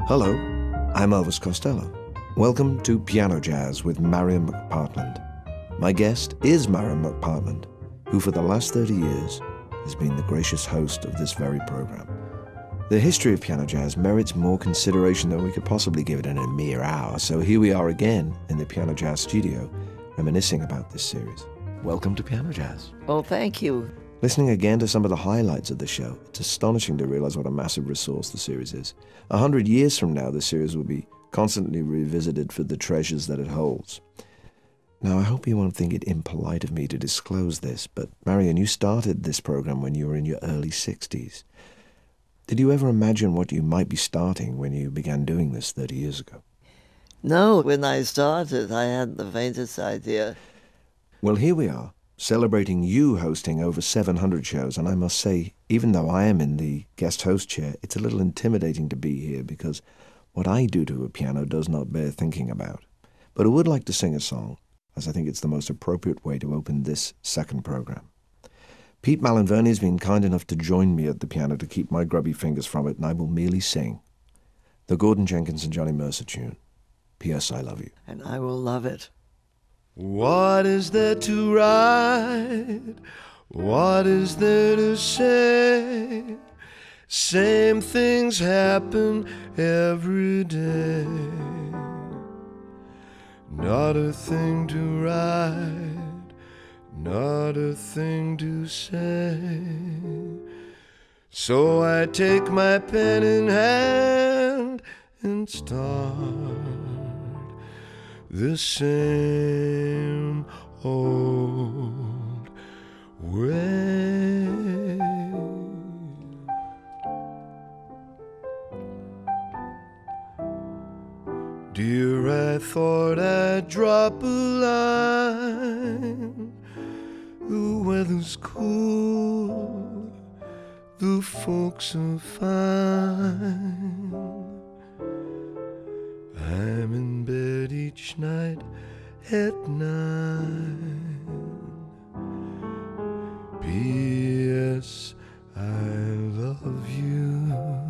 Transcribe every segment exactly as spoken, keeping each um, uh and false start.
Hello, I'm Elvis Costello. Welcome to Piano Jazz with Marion McPartland. My guest is Marion McPartland, who for the last thirty years has been the gracious host of this very program. The history of piano jazz merits more consideration than we could possibly give it in a mere hour, so here we are again in the Piano Jazz studio, reminiscing about this series. Welcome to Piano Jazz. Well, thank you. Listening again to some of the highlights of the show, it's astonishing to realize what a massive resource the series is. A hundred years from now, the series will be constantly revisited for the treasures that it holds. Now, I hope you won't think it impolite of me to disclose this, but Marion, you started this program when you were in your early sixties. Did you ever imagine what you might be starting when you began doing this thirty years ago? No, when I started, I hadn't the faintest idea. Well, here we are, celebrating you hosting over seven hundred shows, and I must say, even though I am in the guest host chair, it's a little intimidating to be here because what I do to a piano does not bear thinking about. But I would like to sing a song, as I think it's the most appropriate way to open this second program. Pete Malinverni has been kind enough to join me at the piano to keep my grubby fingers from it, and I will merely sing the Gordon Jenkins and Johnny Mercer tune, P S I Love You. And I will love it. What is there to write? What is there to say? Same things happen every day. Not a thing to write, not a thing to say. So I take my pen in hand and start the same old way. Dear, I thought I'd drop a line. The weather's cool, the folks are fine. I'm in bed each night at nine. P S I love you.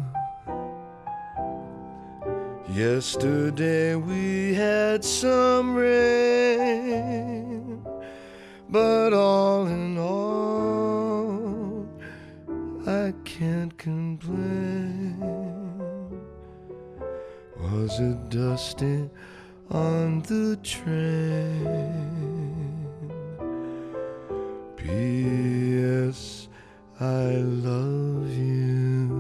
Yesterday we had some rain, but all in all, I can't complain. Was it dusty on the train? P S I love you.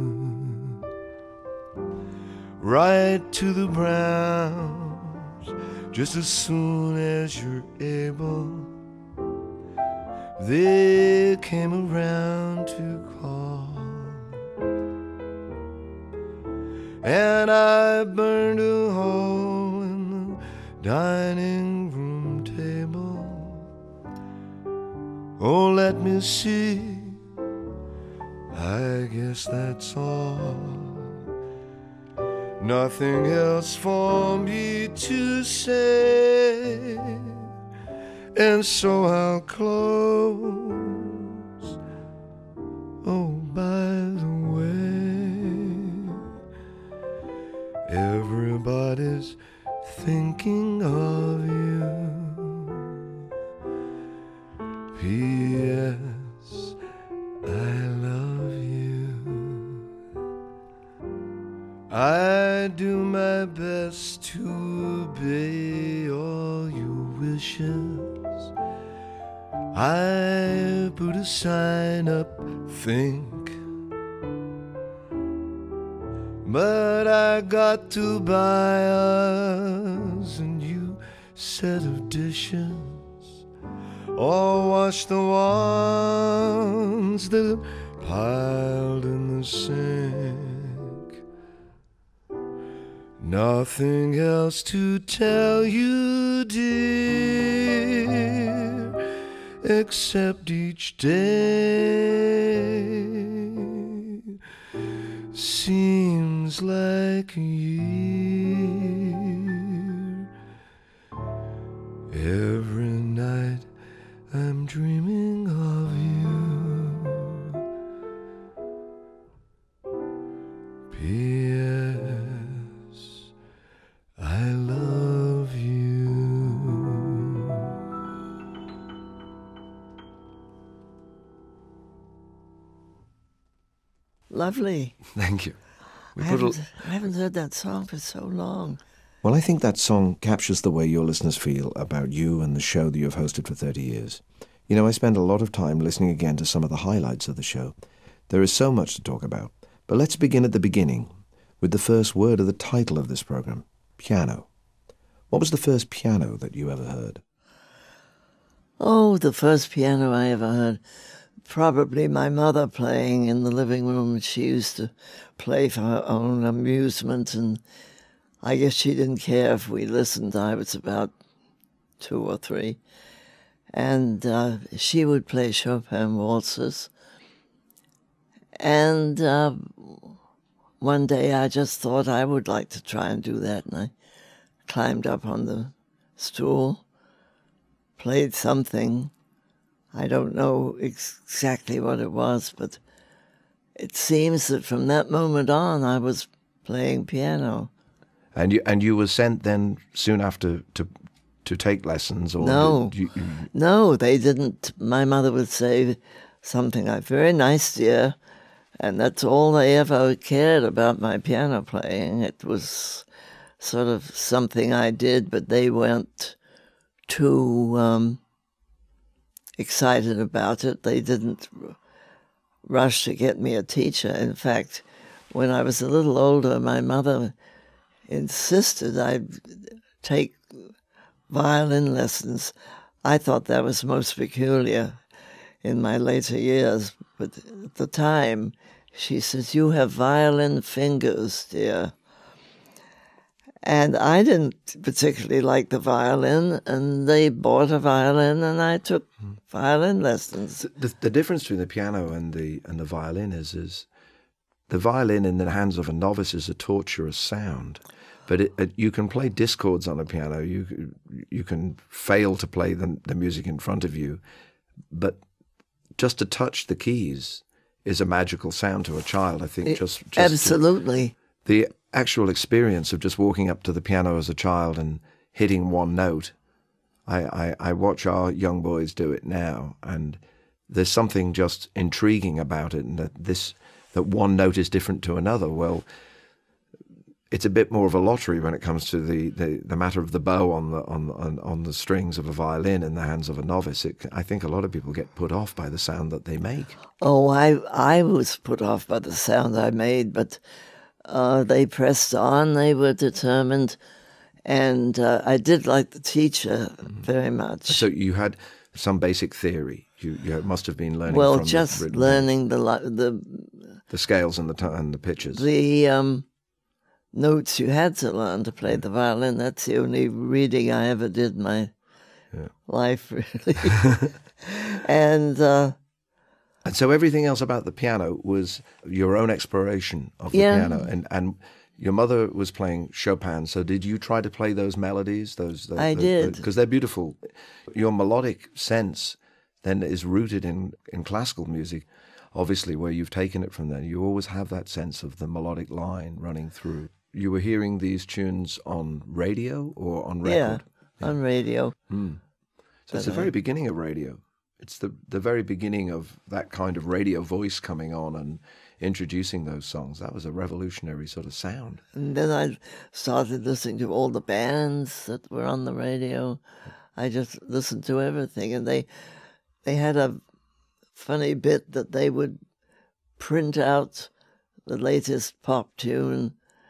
Write to the Browns just as soon as you're able. They came around to call, and I burned a hole in the dining room table. Oh, let me see, I guess that's all. Nothing else for me to say, and so I'll close. Oh, by the way, everybody's thinking of you. P S I love you. I do my best to obey all your wishes. I put a sign up, think, but I got to buy us a new set of dishes, or wash the ones that are piled in the sink. Nothing else to tell you, dear, except each day seems like a year. Every night I'm dreaming of you. P S Lovely. Thank you. We I put haven't, a, I haven't heard that song for so long. Well, I think that song captures the way your listeners feel about you and the show that you've hosted for thirty years. You know, I spend a lot of time listening again to some of the highlights of the show. There is so much to talk about. But let's begin at the beginning, with the first word of the title of this program, piano. What was the first piano that you ever heard? Oh, the first piano I ever heard. Probably my mother playing in the living room. She used to play for her own amusement, and I guess she didn't care if we listened. I was about two or three. And uh, she would play Chopin waltzes. And uh, one day I just thought I would like to try and do that. And I climbed up on the stool, played something. I don't know ex- exactly what it was, but it seems that from that moment on I was playing piano. and you and you were sent then soon after to to take lessons, or No, did you, you, no, they didn't. My mother would say something like, "Very nice, dear," and that's all they ever cared about my piano playing. It was sort of something I did, but they weren't too um, excited about it. They didn't rush to get me a teacher. In fact, when I was a little older, my mother insisted I take violin lessons. I thought that was most peculiar in my later years, but at the time, she says, "You have violin fingers, dear." And I didn't particularly like the violin, and they bought a violin, and I took violin lessons. the, the difference between the piano and the and the violin is is the violin in the hands of a novice is a torturous sound. But it, it, you can play discords on a piano. You you can fail to play the, the music in front of you, but just to touch the keys is a magical sound to a child. I think just, just Absolutely. To, the actual experience of just walking up to the piano as a child and hitting one note. I, I, I watch our young boys do it now, and there's something just intriguing about it, and that this that one note is different to another. Well, it's a bit more of a lottery when it comes to the, the, the matter of the bow on the on, on on the strings of a violin in the hands of a novice. It, I think a lot of people get put off by the sound that they make. Oh, I I was put off by the sound I made, but uh, they pressed on. They were determined, and uh, I did like the teacher very much. So you had some basic theory. You you must have been learning. Well, from just the, learning the the the scales and the t- and the pitches. the um, notes you had to learn to play the violin. That's the only reading I ever did in my Yeah. life, really. and uh, And so everything else about the piano was your own exploration of the Yeah. piano. And and your mother was playing Chopin. So did you try to play those melodies? Those, those I those, did. because they're beautiful. Your melodic sense then is rooted in, in classical music, obviously, where you've taken it from there. You always have that sense of the melodic line running through. You were hearing these tunes on radio or on yeah, record? on radio. So it's the very beginning of radio. It's the the very beginning of that kind of radio voice coming on and introducing those songs. That was a revolutionary sort of sound. And then I started listening to all the bands that were on the radio. I just listened to everything, and they they had a funny bit that they would print out the latest pop tune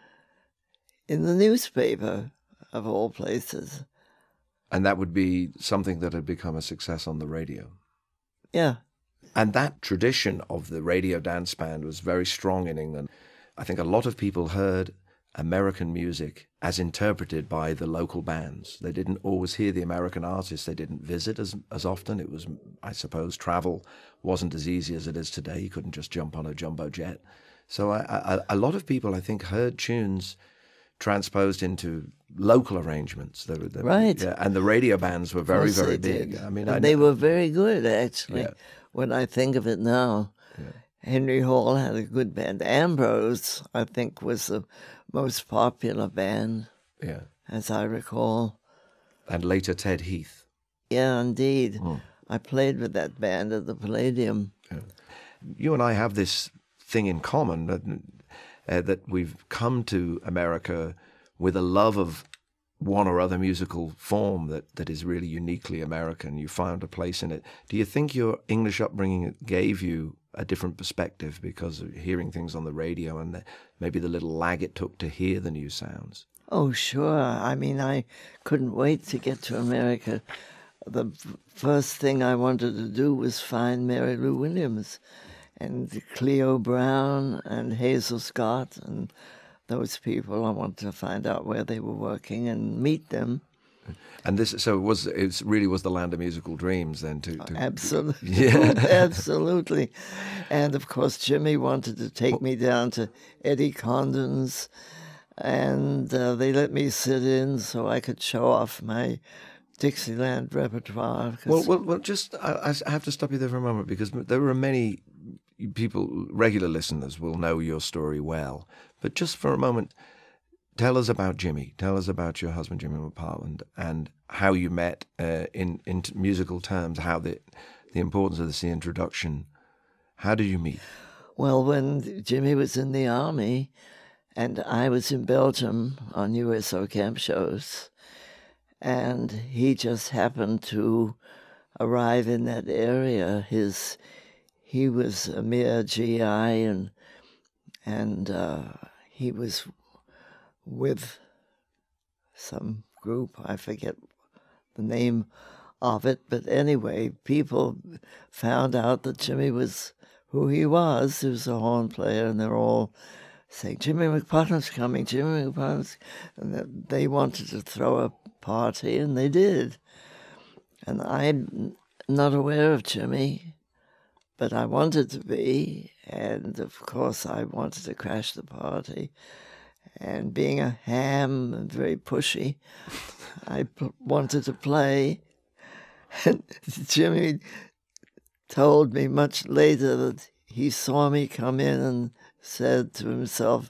in the newspaper, of all places. And that would be something that had become a success on the radio. Yeah. And that tradition of the radio dance band was very strong in England. I think a lot of people heard American music as interpreted by the local bands. They didn't always hear the American artists. They didn't visit as as often. It was, I suppose, travel wasn't as easy as it is today. You couldn't just jump on a jumbo jet. So I, I, a lot of people, I think, heard tunes transposed into local arrangements. They were, they were- Right. yeah, and the radio bands were very, Of course very they big. did. I mean, And I they know- were very good, actually, Yeah. when I think of it now. Henry Hall had a good band. Ambrose, I think, was the most popular band, yeah. as I recall. And later Ted Heath. Yeah, indeed. I played with that band at the Palladium. You and I have this thing in common, uh, uh, that we've come to America with a love of one or other musical form that, that is really uniquely American. You found a place in it. Do you think your English upbringing gave you a different perspective because of hearing things on the radio and the, maybe the little lag it took to hear the new sounds? Oh, sure. I mean, I couldn't wait to get to America. The f- first thing I wanted to do was find Mary Lou Williams and Cleo Brown and Hazel Scott and those people. I wanted to find out where they were working and meet them. And this, so it was, it really was the land of musical dreams then to... to Absolutely. Yeah. Absolutely. And of course, Jimmy wanted to take me down to Eddie Condon's, and uh, they let me sit in so I could show off my Dixieland repertoire. 'cause- Well, well, well, just, I, I have to stop you there for a moment because there are many people, regular listeners will know your story well. But just for a moment, tell us about Jimmy. Tell us about your husband, Jimmy McParland, and how you met uh, in, in musical terms, how the, the importance of this introduction. How did you meet? Well, when Jimmy was in the Army and I was in Belgium on U S O camp shows, and he just happened to arrive in that area. His he was a mere G I, and and uh, he was with some group, I forget the name of it, but anyway, people found out that Jimmy was who he was. He was a horn player, and they're all saying, Jimmy McParland's coming, Jimmy McParland's... And they wanted to throw a party, and they did. And I'm not aware of Jimmy, but I wanted to be, and of course I wanted to crash the party. And being a ham and very pushy, I p- wanted to play. And Jimmy told me much later that he saw me come in and said to himself,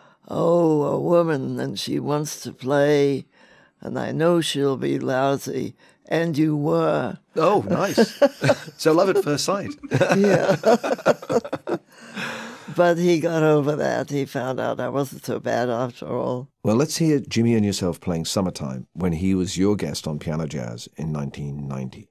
oh, a woman, and she wants to play, and I know she'll be lousy. And you were. Oh, nice. So love at first sight. Yeah. But he got over that. He found out I wasn't so bad after all. Well, let's hear Jimmy and yourself playing Summertime when he was your guest on Piano Jazz in nineteen ninety.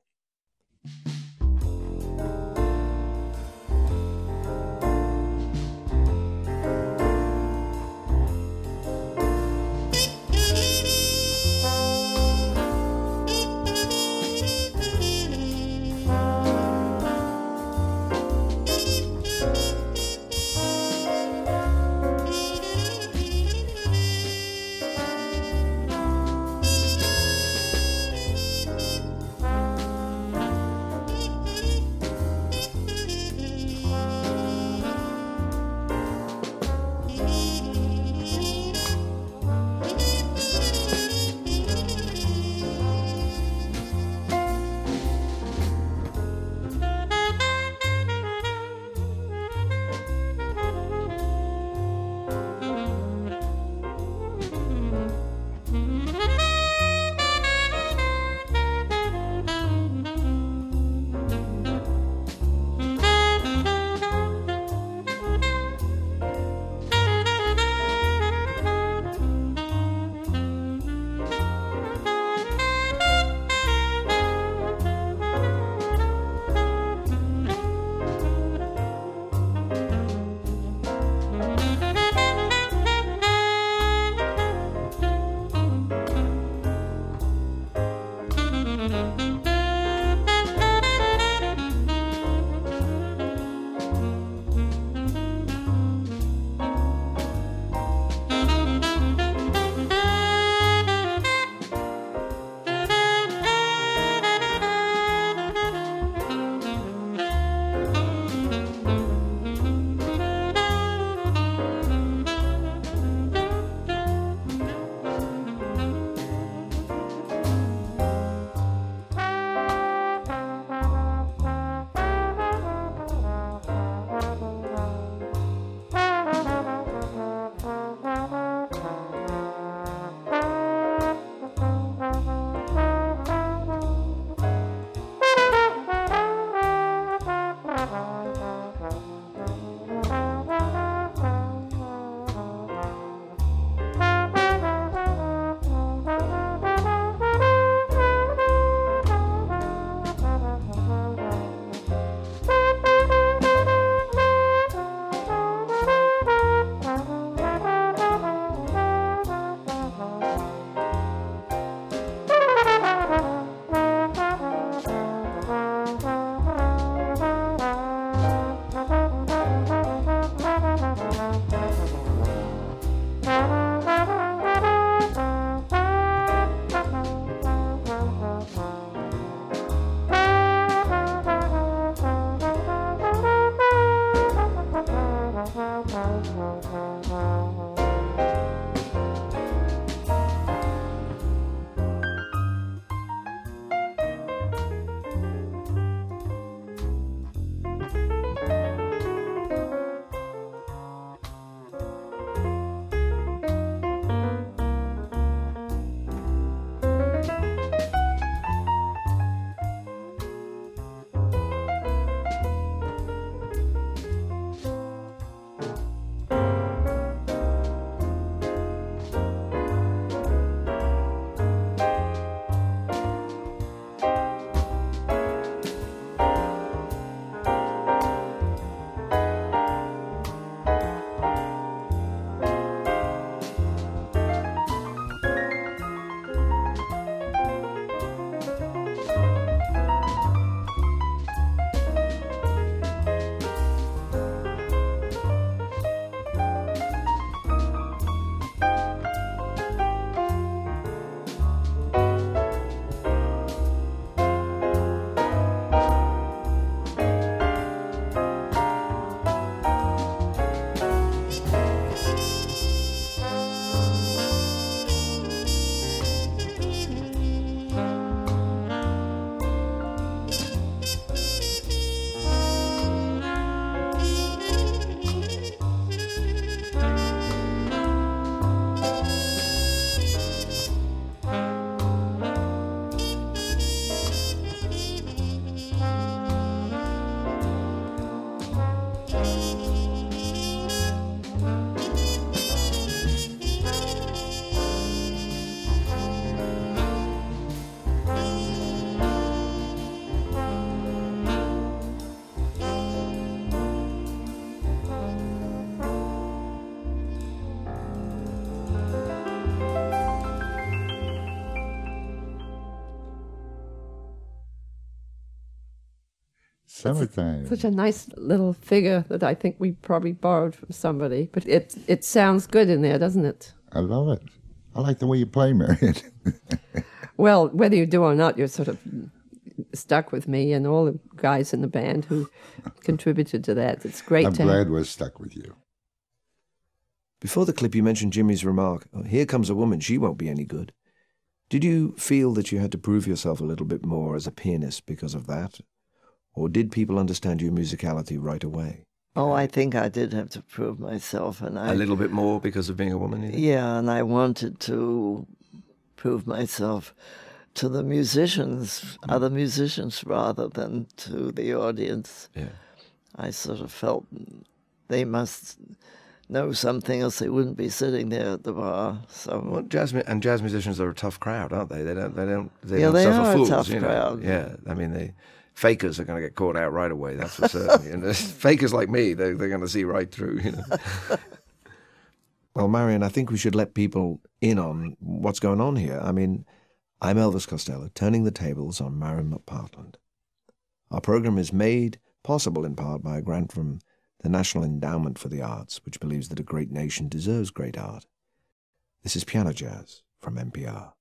Summertime. Such a nice little figure that I think we probably borrowed from somebody. But it it sounds good in there, doesn't it? I love it. I like the way you play, Marion. Well, whether you do or not, you're sort of stuck with me and all the guys in the band who contributed to that. It's great I'm to glad have. we're stuck with you. Before the clip, you mentioned Jimmy's remark, "Oh, here comes a woman, she won't be any good." Did you feel that you had to prove yourself a little bit more as a pianist because of that? Or did people understand your musicality right away? Oh, I think I did have to prove myself, and I A little bit more because of being a woman? You think? yeah, and I wanted to prove myself to the musicians, other musicians, rather than to the audience. Yeah. I sort of felt they must know something, else they wouldn't be sitting there at the bar. So Well, jazz mu- and jazz musicians are a tough crowd, aren't they? They don't. They don't. They Yeah, don't they suffer are a fools. tough you know? crowd. Yeah, I mean, the fakers are going to get caught out right away. That's for certain. And the fakers like me, they they're going to see right through. You know. Well, Marion, I think we should let people in on what's going on here. I mean, I'm Elvis Costello, turning the tables on Marion McPartland. Our program is made possible in part by a grant from the National Endowment for the Arts, which believes that a great nation deserves great art. This is Piano Jazz from N P R.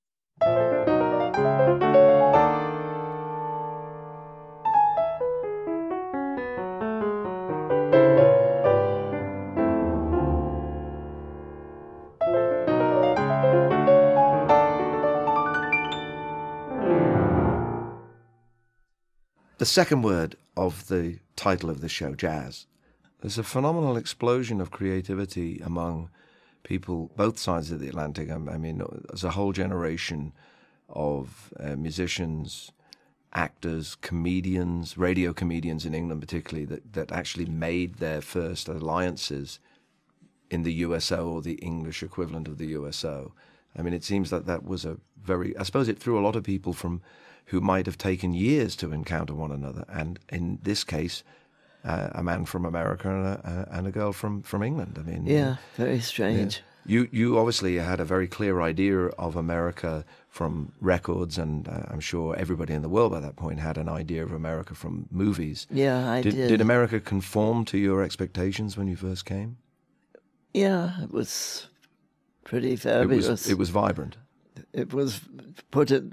The second word of the title of the show, jazz. There's a phenomenal explosion of creativity among people, both sides of the Atlantic. I mean, there's a whole generation of uh, musicians, actors, comedians, radio comedians in England particularly, that, that actually made their first alliances in the U S O or the English equivalent of the U S O. I mean, it seems that that was a very, I suppose it threw a lot of people from who might have taken years to encounter one another. And in this case, uh, a man from America and a, and a girl from, from England. I mean, yeah, very strange. yeah. You you obviously had a very clear idea of America from records, and uh, I'm sure everybody in the world by that point had an idea of America from movies. Yeah, I did. did. Did America conform to your expectations when you first came? Yeah, it was pretty It fabulous. was, it was vibrant. It was, put it,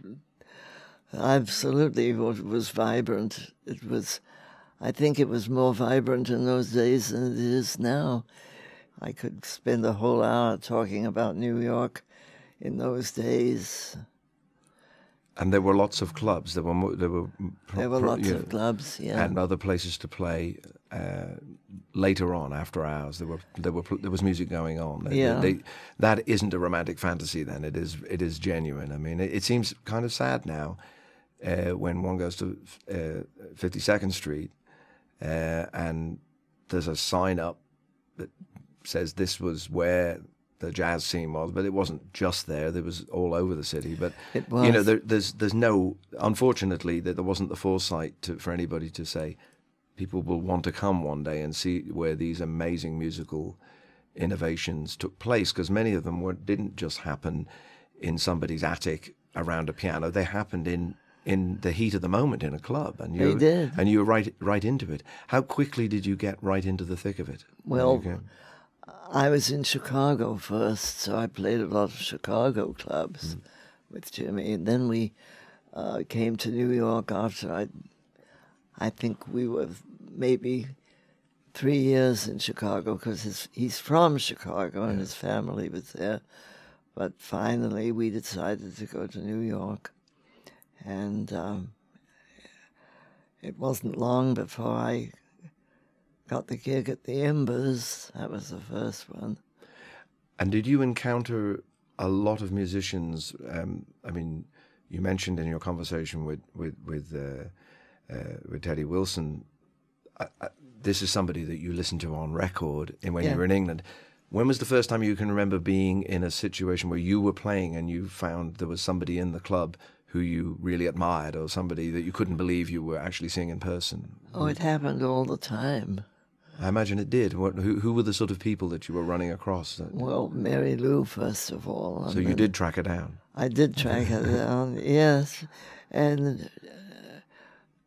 absolutely what was vibrant. It was, I think it was more vibrant in those days than it is now. I could spend a whole hour talking about New York in those days. And there were lots of clubs. There were mo- there were pro- There were pro- lots yeah, of clubs, yeah. and other places to play. Uh, later on, after hours, there were there were there was music going on. They- Yeah. they, that isn't a romantic fantasy. Then it is it is genuine. I mean, it, it seems kind of sad now uh, when one goes to uh, fifty-second Street uh, and there's a sign up that says this was where the jazz scene was, but it wasn't just there. There was all over the city. But It you know, was. there, there's there's no, unfortunately, that there wasn't the foresight to, for anybody to say people will want to come one day and see where these amazing musical innovations took place, because many of them were, didn't just happen in somebody's attic around a piano. They happened in in the heat of the moment in a club, and you They did. and you were right right into it. How quickly did you get right into the thick of it? when Well, you came? I was in Chicago first, so I played a lot of Chicago clubs with Jimmy. And then we uh, came to New York after I, I think we were maybe three years in Chicago, because he's from Chicago and his family was there. But finally we decided to go to New York. And um, it wasn't long before I got the gig at the Embers. That was the first one. And did you encounter a lot of musicians? Um, I mean, you mentioned in your conversation with with with, uh, uh, with Teddy Wilson, uh, uh, this is somebody that you listened to on record in, when Yeah. you were in England. When was the first time you can remember being in a situation where you were playing and you found there was somebody in the club who you really admired, or somebody that you couldn't believe you were actually seeing in person? Oh, it happened all the time. I imagine it did. What, who, who were the sort of people that you were running across? That, Well, Mary Lou, first of all. and so you then did track her down. I did track her down, yes. And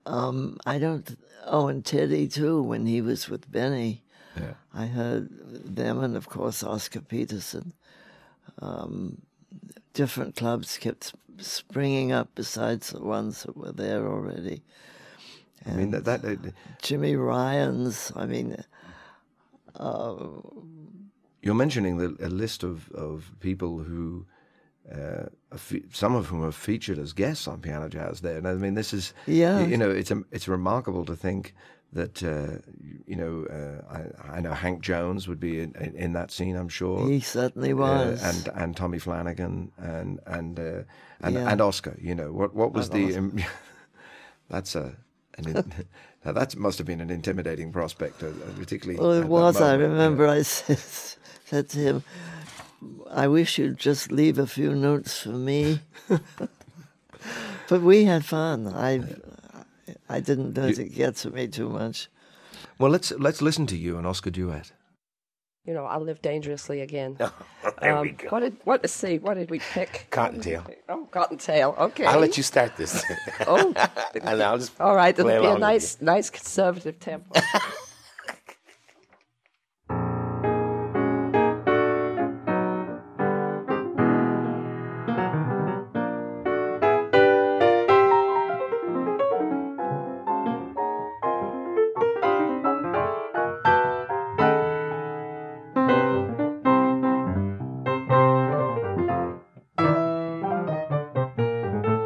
Um, I don't. Oh, and Teddy too. When he was with Benny, Yeah. I heard them, and of course Oscar Peterson. Um, different clubs kept springing up besides the ones that were there already. I mean, that, that uh, Jimmy Ryan's. I mean, uh, you're mentioning the, a list of, of people who, uh, are fe- some of whom are featured as guests on Piano Jazz there. And I mean, this is, Yeah. you know, it's a, it's remarkable to think that, uh, you know, uh, I, I know Hank Jones would be in, in, in that scene, I'm sure. he certainly Uh, was. and and Tommy Flanagan and and uh, and Yeah. and Oscar. You know what what was And the? Um, that's a. An in, now that must have been an intimidating prospect, uh, particularly. Well, at it that was. I moment, yeah. remember I said, said to him, I wish you'd just leave a few notes for me. But we had fun. I I didn't let it get to me too much. Well, let's let's listen to you and Oscar duet. You know, I'll live dangerously again. There Um, we go. What did what? Let's see. What did we pick? Cottontail. Oh, Cottontail. Okay. I'll let you start this. Oh, and I'll just all right. play It'll be a along with nice, nice conservative tempo.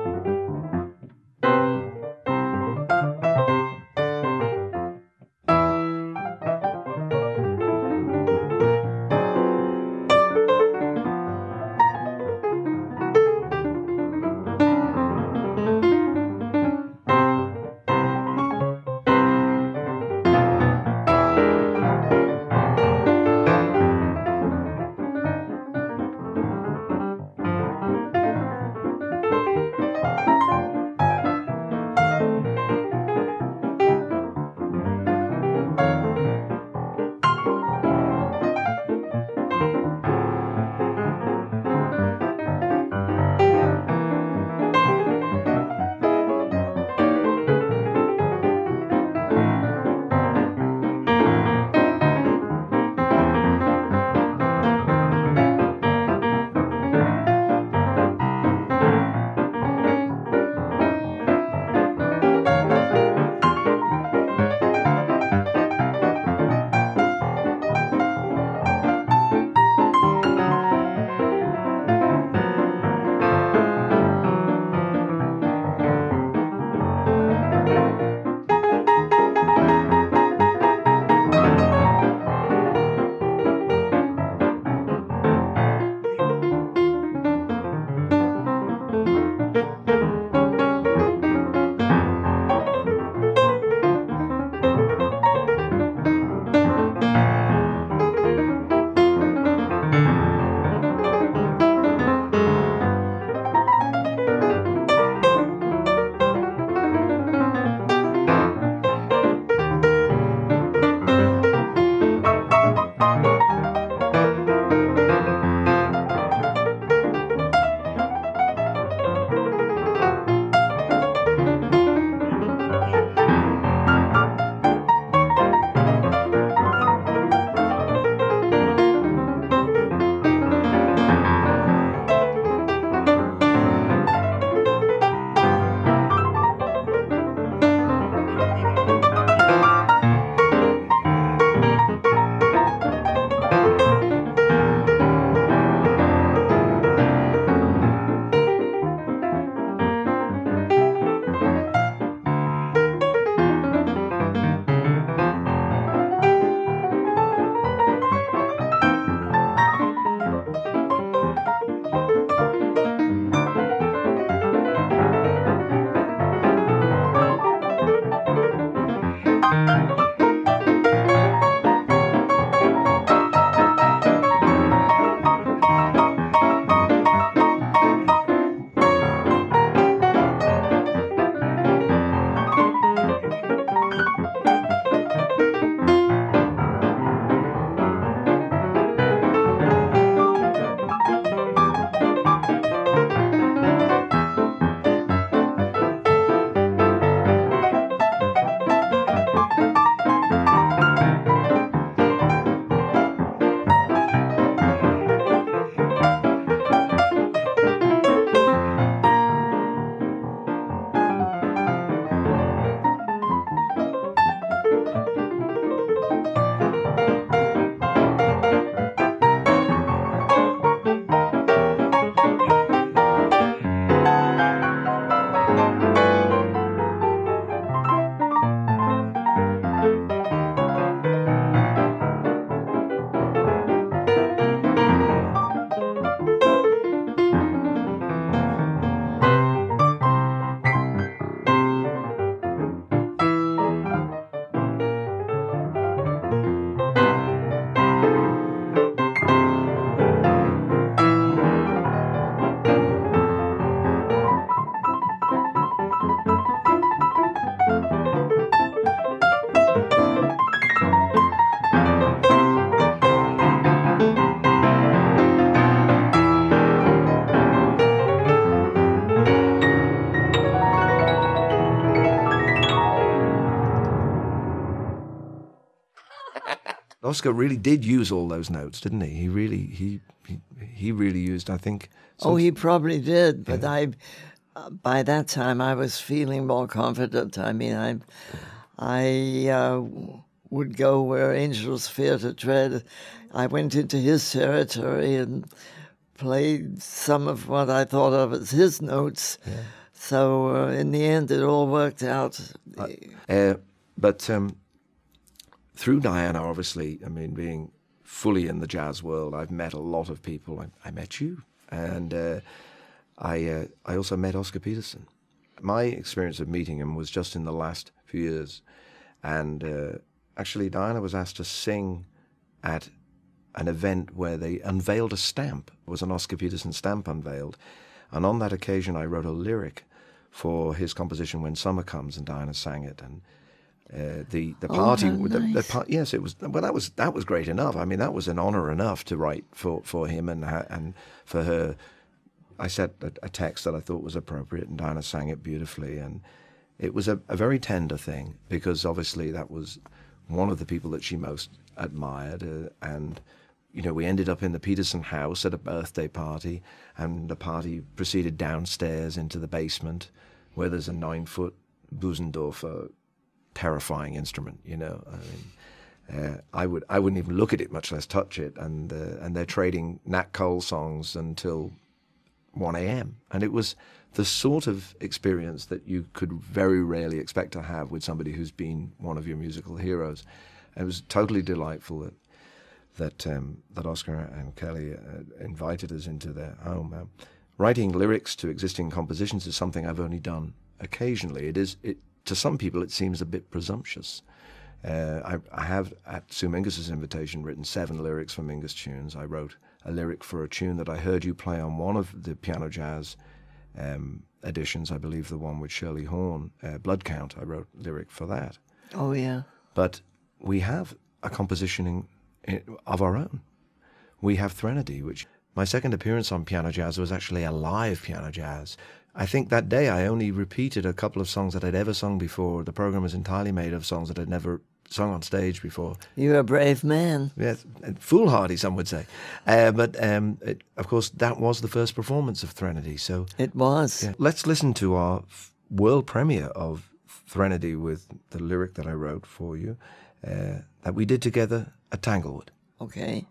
you. Oscar really did use all those notes, didn't he? He really, he he, he really used, I think. Oh, he probably did, but yeah. I, uh, by that time, I was feeling more confident. I mean, I, I uh, would go where angels fear to tread. I went into his territory and played some of what I thought of as his notes. Yeah. So uh, in the end, it all worked out. Uh, uh, but um, through Diana, obviously, I mean, being fully in the jazz world, I've met a lot of people. I, I met you, and uh, I uh, I also met Oscar Peterson. My experience of meeting him was just in the last few years, and uh, actually, Diana was asked to sing at an event where they unveiled a stamp. It was an Oscar Peterson stamp unveiled, and on that occasion, I wrote a lyric for his composition "When Summer Comes," and Diana sang it. And uh, the the party, oh, the, nice. the par- yes, it was. Well, that was that was great enough. I mean, that was an honor enough to write for, for him and ha- and for her. I set a, a text that I thought was appropriate, and Diana sang it beautifully. And it was a, a very tender thing, because obviously that was one of the people that she most admired, uh, and. You know, we ended up in the Peterson house at a birthday party, and the party proceeded downstairs into the basement, where there's a nine-foot Bösendorfer, terrifying instrument. You know, I mean, uh, I would I wouldn't even look at it, much less touch it. And uh, and they're trading Nat Cole songs until one a.m. And it was the sort of experience that you could very rarely expect to have with somebody who's been one of your musical heroes. It was totally delightful that. that um, that Oscar and Kelly uh, invited us into their home. Um, writing lyrics to existing compositions is something I've only done occasionally. It is, it, to some people, it seems a bit presumptuous. Uh, I, I have, at Sue Mingus's invitation, written seven lyrics for Mingus tunes. I wrote a lyric for a tune that I heard you play on one of the piano jazz um, editions, I believe the one with Shirley Horn, uh, Blood Count. I wrote a lyric for that. Oh, yeah. But we have a composition in of our own. We have Threnody, which my second appearance on Piano Jazz was actually a live Piano Jazz. I think that day I only repeated a couple of songs that I'd ever sung before. The program was entirely made of songs that I'd never sung on stage before. You're a brave man. Yes, foolhardy, some would say. Uh, but um, it, of course, that was the first performance of Threnody. So it was. Yeah. Let's listen to our world premiere of Threnody with the lyric that I wrote for you, uh, that we did together at Tanglewood. Okay.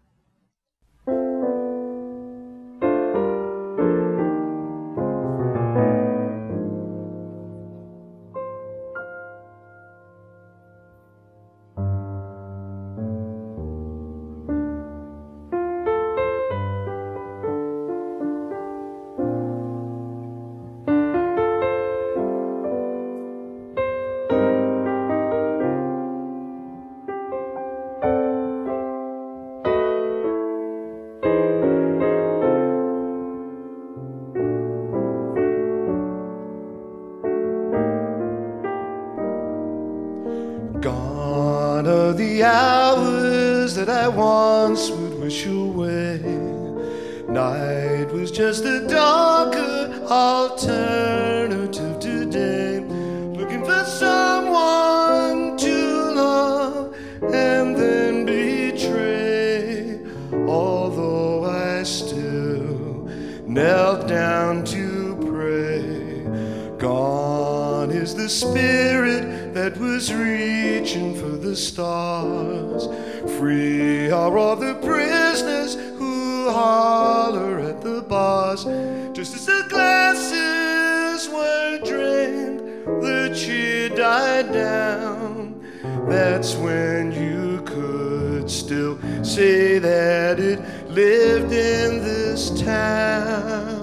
Gone are the hours that I once would wish away. Night was just a darker alternative today. Looking for someone to love and then betray. Although I still knelt down to pray. Gone is the spirit that was reaching for the stars. Free are all the prisoners who holler at the bars. Just as the glasses were drained, the cheer died down. That's when you could still say that it lived in this town.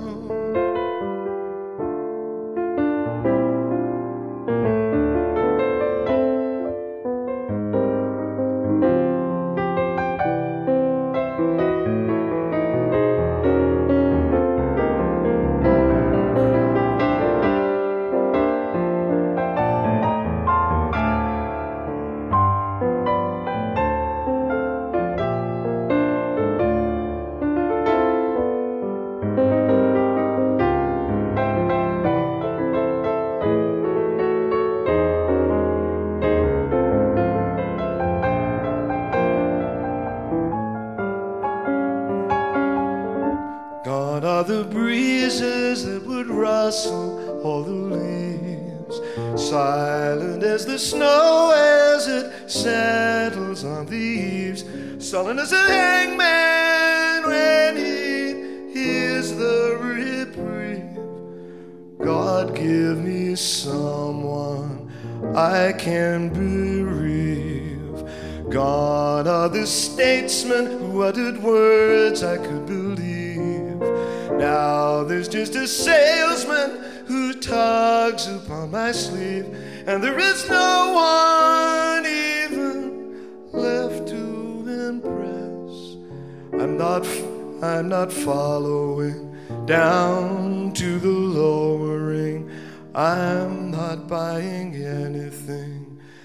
are the breezes that would rustle all the leaves, silent as the snow as it settles on the eaves, sullen as a hangman when he hears the reprieve. God, give me someone I can bereave. Gone are the statesmen who uttered words I could believe. Now there's just a salesman who tugs upon my sleeve, and there is no one even left to impress. I'm not, I'm not following down to the lowering. I'm not buying anything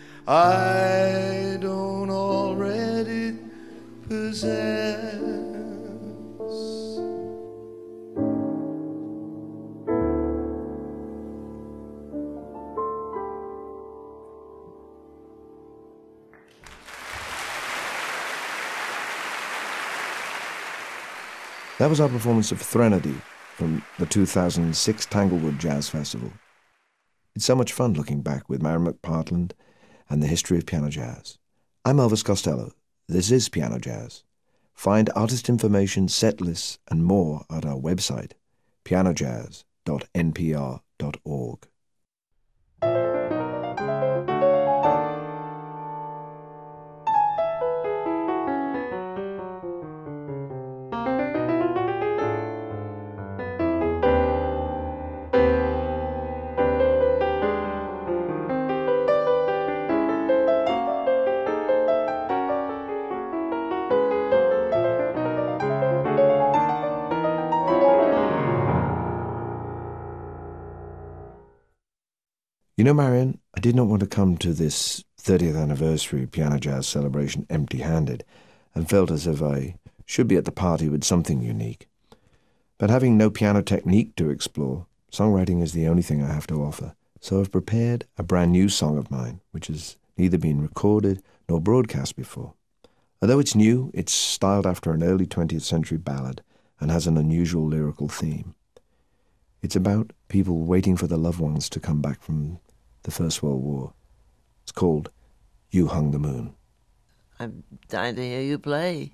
I don't already possess. That was our performance of Threnody from the two thousand six Tanglewood Jazz Festival. It's so much fun looking back with Mary McPartland and the history of piano jazz. I'm Elvis Costello. This is Piano Jazz. Find artist information, set lists, and more at our website, piano jazz dot n p r dot org. You know, Marion, I did not want to come to this thirtieth anniversary Piano Jazz celebration empty-handed, and felt as if I should be at the party with something unique. But having no piano technique to explore, songwriting is the only thing I have to offer. So I've prepared a brand new song of mine, which has neither been recorded nor broadcast before. Although it's new, it's styled after an early twentieth century ballad and has an unusual lyrical theme. It's about people waiting for their loved ones to come back from the First World War. It's called You Hung the Moon. I'm dying to hear you play.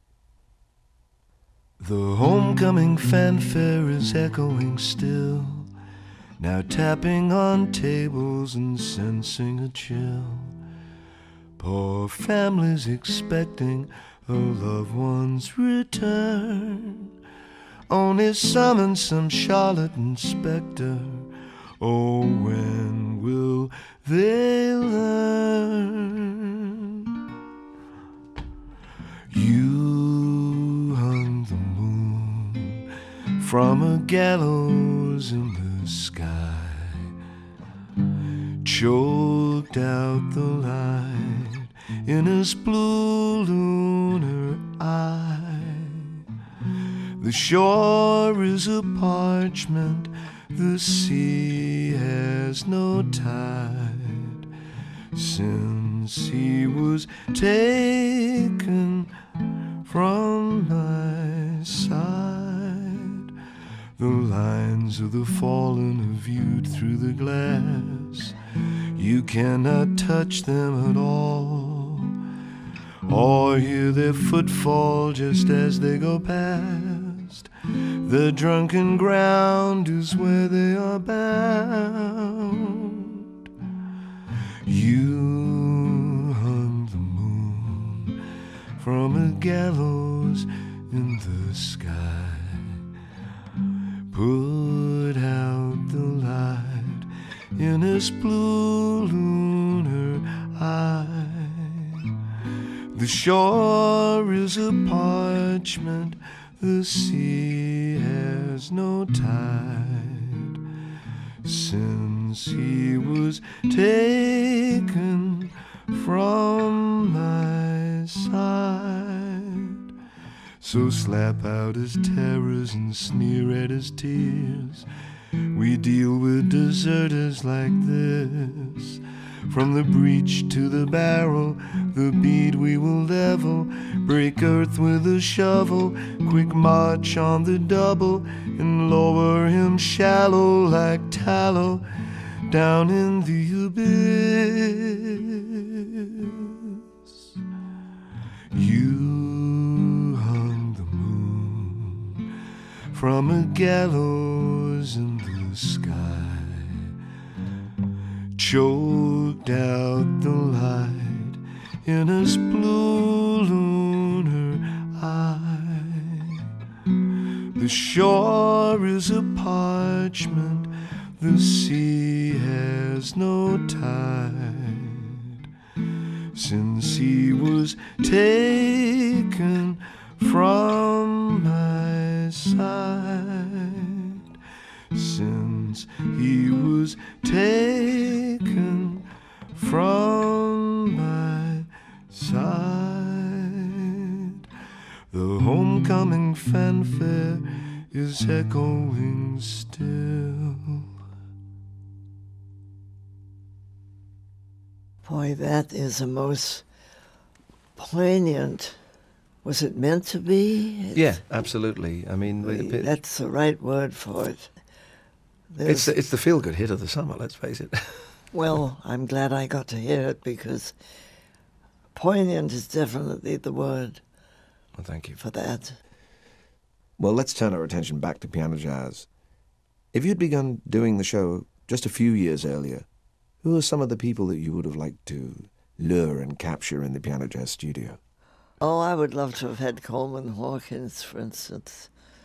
The homecoming fanfare is echoing still, now tapping on tables and sensing a chill. Poor families expecting a loved one's return, only summon some charlatan specter. Oh, when will they learn? You hung the moon from a gallows in the sky, choked out the light in his blue lunar eye. The shore is a parchment, the sea has no tide, since he was taken from my side. The lines of the fallen are viewed through the glass. You cannot touch them at all, or hear their footfall just as they go past. The drunken ground is where they are bound. You hung the moon from a gallows in the sky, put out the light in his blue lunar eye. The shore is a parchment, the sea has no tide, since he was taken from my side. So slap out his terrors and sneer at his tears. We deal with deserters like this. From the breech to the barrel, the bead we will level, break earth with a shovel, quick march on the double, and lower him shallow like tallow down in the abyss. You hung the moon from a gallows in the sky, choked out the light in his blue lunar eye. The shore is a parchment, the sea has no tide, since he was taken from my side, since he was taken from my side. The homecoming fanfare is echoing still. Boy, that is a most poignant. Was it meant to be? It's, Yeah, absolutely. I mean, the- the- that's the right word for it. it's There's- the, it's the feel-good hit of the summer. Let's face it. Well, I'm glad I got to hear it because poignant is definitely the word Well, thank you. for that. Well, let's turn our attention back to piano jazz. If you'd begun doing the show just a few years earlier, who are some of the people that you would have liked to lure and capture in the piano jazz studio? Oh, I would love to have had Coleman Hawkins, for instance.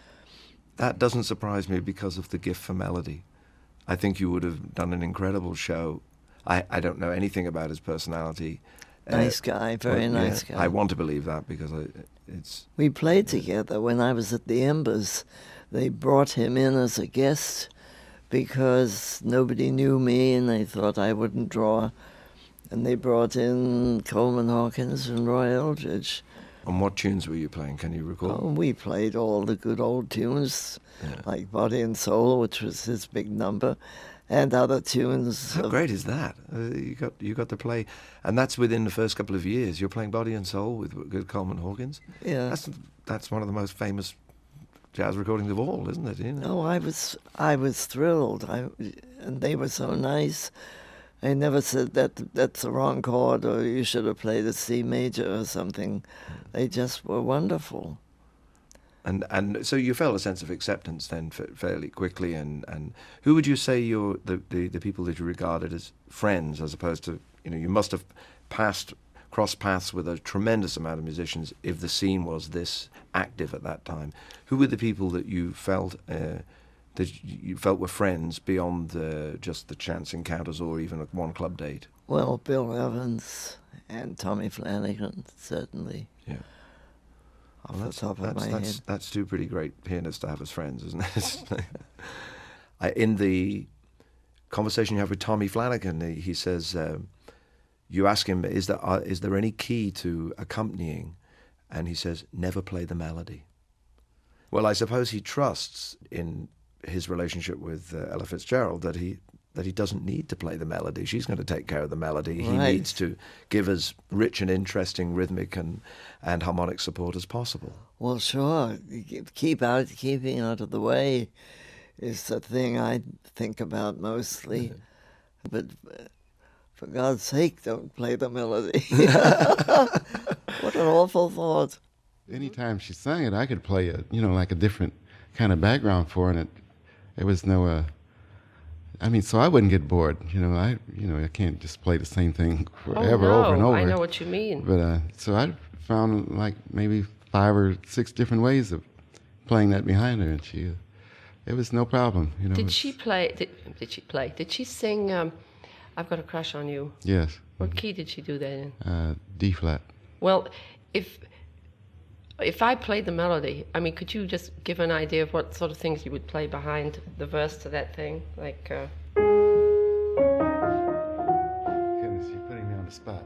That doesn't surprise me because of the gift for melody. I think you would have done an incredible show. I, I don't know anything about his personality. Nice Uh, guy, very well, yeah, nice guy. I want to believe that because I, it's We played together when I was at the Embers. They brought him in as a guest because nobody knew me and they thought I wouldn't draw. And they brought in Coleman Hawkins and Roy Eldridge. On what tunes were you playing? Can you recall? Oh, we played all the good old tunes, Yeah. like Body and Soul, which was his big number, and other tunes. How of- great is that? Uh, you got you got to play, and that's within the first couple of years. You're playing Body and Soul with good Coleman Hawkins. Yeah. That's that's one of the most famous jazz recordings of all, isn't it? You know? No, I was I was thrilled. I, and they were so nice. I never said that that's the wrong chord or you should have played a C major or something. They just were wonderful. And and so you felt a sense of acceptance then fa- fairly quickly. And, and who would you say you're the, the, the people that you regarded as friends, as opposed to, you know, you must have passed crossed paths with a tremendous amount of musicians if the scene was this active at that time. Who were the people that you felt uh, that you felt were friends beyond uh, just the chance encounters or even a one club date? Well, Bill Evans and Tommy Flanagan, certainly. Yeah. Off Well, the that's, top of that's, my that's, head. that's two pretty great pianists to have as friends, isn't it? I, in the conversation you have with Tommy Flanagan, he, he says, um, you ask him, is there, uh, is there any key to accompanying? And he says, never play the melody. Well, I suppose he trusts in his relationship with uh, Ella Fitzgerald that he that he doesn't need to play the melody. She's going to take care of the melody. He Right. needs to give as rich and interesting rhythmic and, and harmonic support as possible. Well, sure. Keep out, keeping out of the way is the thing I think about mostly. But uh, for God's sake, don't play the melody. What an awful thought. Anytime she sang it, I could play a, you know, like a different kind of background for it. And it, it was no, uh, I mean, so I wouldn't get bored. You know, I, you know, I can't just play the same thing forever, oh, no, over and over. I know what you mean. But uh, so I found like maybe five or six different ways of playing that behind her, and she, uh, it was no problem. You know. Did it's- she play? Did, did she play? Did she sing? Um, I've got a crush on you. Yes. What key did she do that in? Uh, D flat. Well, if if I played the melody, I mean, could you just give an idea of what sort of things you would play behind the verse to that thing? Like, uh, Goodness, you're putting me on the spot.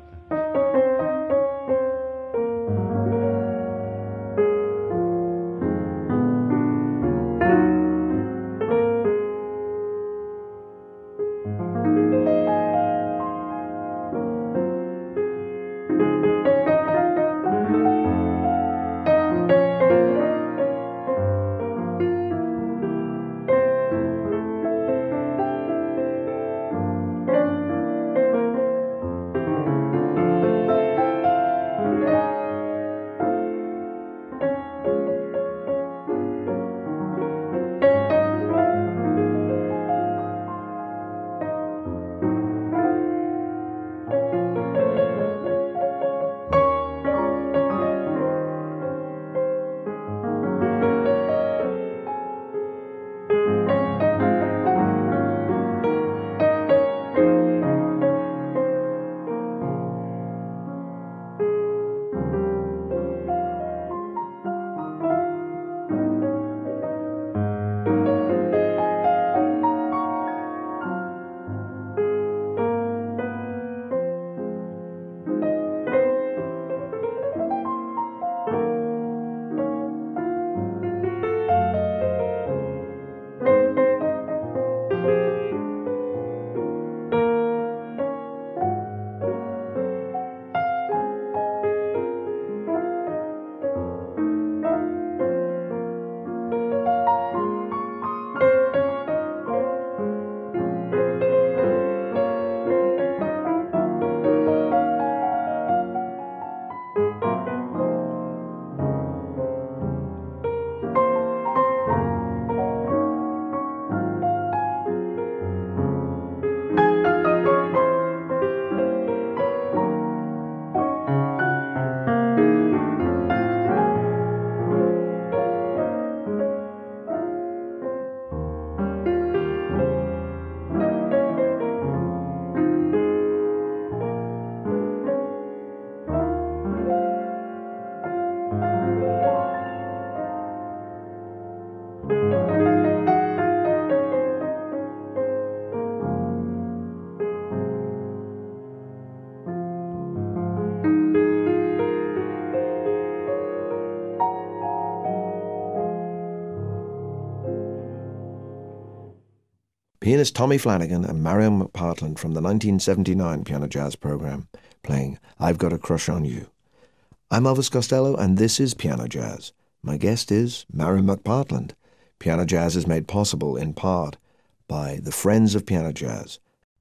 pianist Tommy Flanagan and Marion McPartland from the nineteen seventy-nine Piano Jazz program, playing I've Got a Crush on You. I'm Elvis Costello, and this is Piano Jazz. My guest is Marion McPartland. Piano Jazz is made possible, in part, by the Friends of Piano Jazz.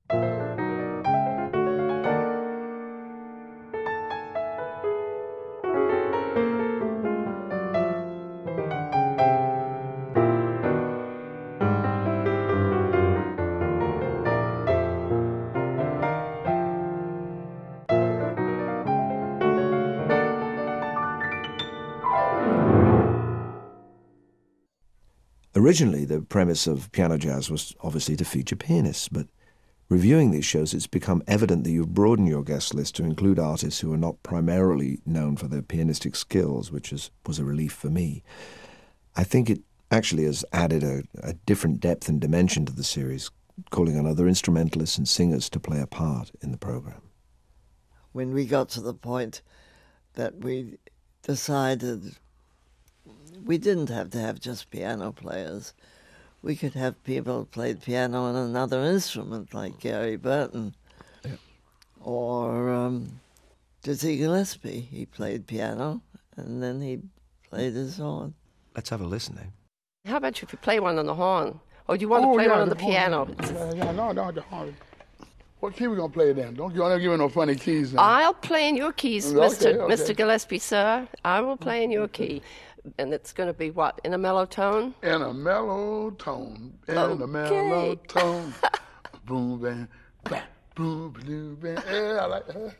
Originally, the premise of Piano Jazz was obviously to feature pianists, but reviewing these shows, it's become evident that you've broadened your guest list to include artists who are not primarily known for their pianistic skills, which is, was a relief for me. I think it actually has added a, a different depth and dimension to the series, calling on other instrumentalists and singers to play a part in the program. When we got to the point that we decided we didn't have to have just piano players. We could have people who played piano on another instrument, like Gary Burton, yeah. or um, Dizzy Gillespie. He played piano, and then he played his horn. Let's have a listen, eh? How about if you play one on the horn? Or do you want oh, to play yeah, one on the, the piano? Yeah, yeah, no, no, the horn. What key we gonna play then? Don't you want to give me no funny keys now. I'll play in your keys, Okay, Mister okay. Mister Gillespie, sir. I will play in your key. And it's going to be what? In a mellow tone? In a mellow tone. In Okay. a mellow tone. Boom, bang, bang, boom, blue, bang. Yeah, I like that.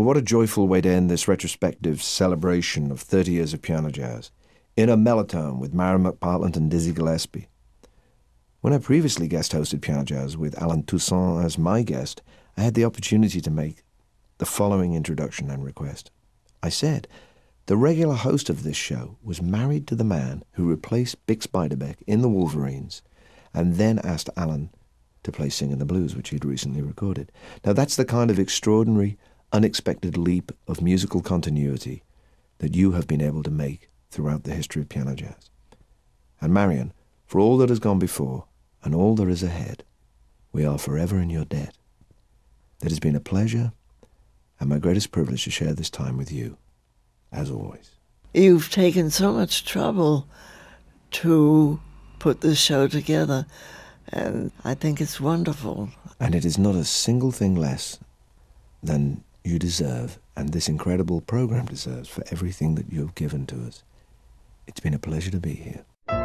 what a joyful way to end this retrospective celebration of thirty years of piano jazz. In a Melotone with Marion McPartland and Dizzy Gillespie. When I previously guest-hosted Piano Jazz with Alan Toussaint as my guest, I had the opportunity to make the following introduction and request. I said, the regular host of this show was married to the man who replaced Bix Beiderbecke in the Wolverines and then asked Alan to play Singin' the Blues, which he'd recently recorded. Now that's the kind of extraordinary, unexpected leap of musical continuity that you have been able to make throughout the history of piano jazz. And Marion, for all that has gone before and all there is ahead, we are forever in your debt. It has been a pleasure and my greatest privilege to share this time with you, as always. You've taken so much trouble to put this show together, and I think it's wonderful. And it is not a single thing less than you deserve, and this incredible program deserves, for everything that you have given to us. It's been a pleasure to be here.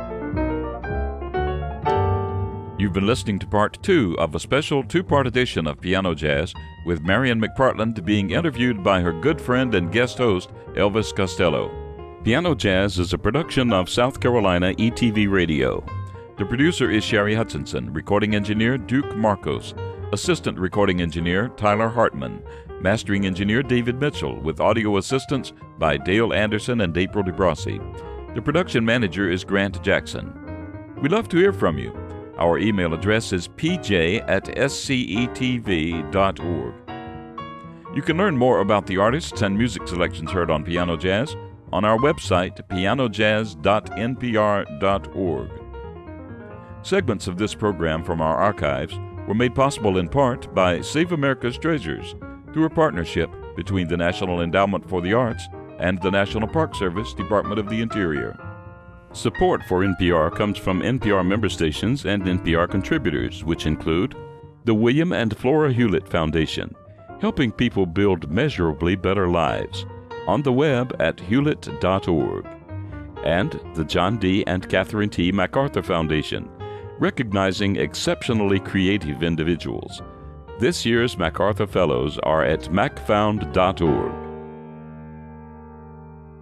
You've been listening to part two of a special two-part edition of Piano Jazz with Marion McPartland being interviewed by her good friend and guest host, Elvis Costello. Piano Jazz is a production of South Carolina E T V Radio. The producer is Sherry Hutchinson, recording engineer Duke Marcos, assistant recording engineer Tyler Hartman, mastering engineer David Mitchell, with audio assistance by Dale Anderson and April DeBrossi. The production manager is Grant Jackson. We'd love to hear from you. Our email address is p j at s c e t v dot org. You can learn more about the artists and music selections heard on Piano Jazz on our website, piano jazz dot n p r dot org. Segments of this program from our archives were made possible in part by Save America's Treasures through a partnership between the National Endowment for the Arts and the National Park Service, Department of the Interior. Support for N P R comes from N P R member stations and N P R contributors, which include the William and Flora Hewlett Foundation, helping people build measurably better lives, on the web at hewlett dot org, and the John D. and Catherine T. MacArthur Foundation, recognizing exceptionally creative individuals. This year's MacArthur Fellows are at mac found dot org.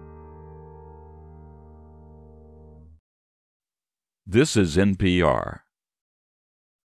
This is N P R.